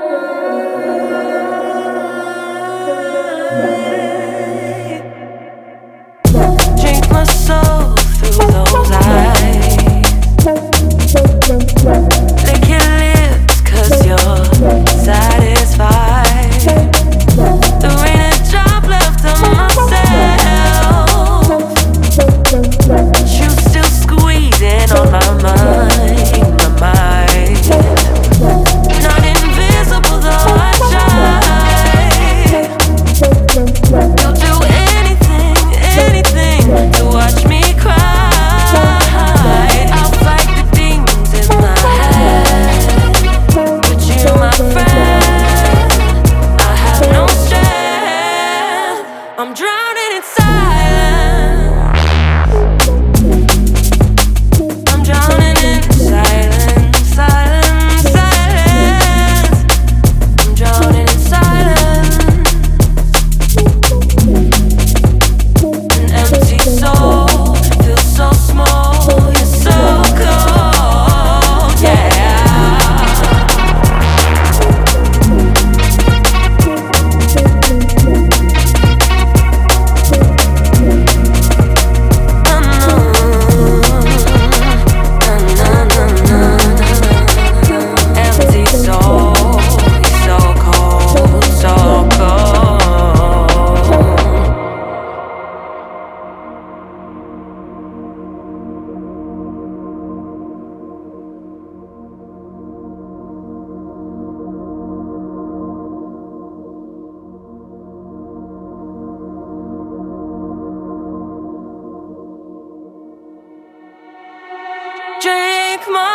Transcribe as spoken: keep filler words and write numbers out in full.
Drink my soul through those eyes. Lick your lips cause you're satisfied. There ain't a drop left of myself, but you still squeezing on my mind, my mind. Not invisible though I try. You'll do anything, anything to watch me cry. I'll fight the demons in my head, but you my friend. I have no strength. I'm drowning in silence. I'm drowning in silence, silence, silence. I'm drowning in silence. An empty soul feels so small. You're so cold, yeah. Empty soul, you're so cold, so cold. Drink my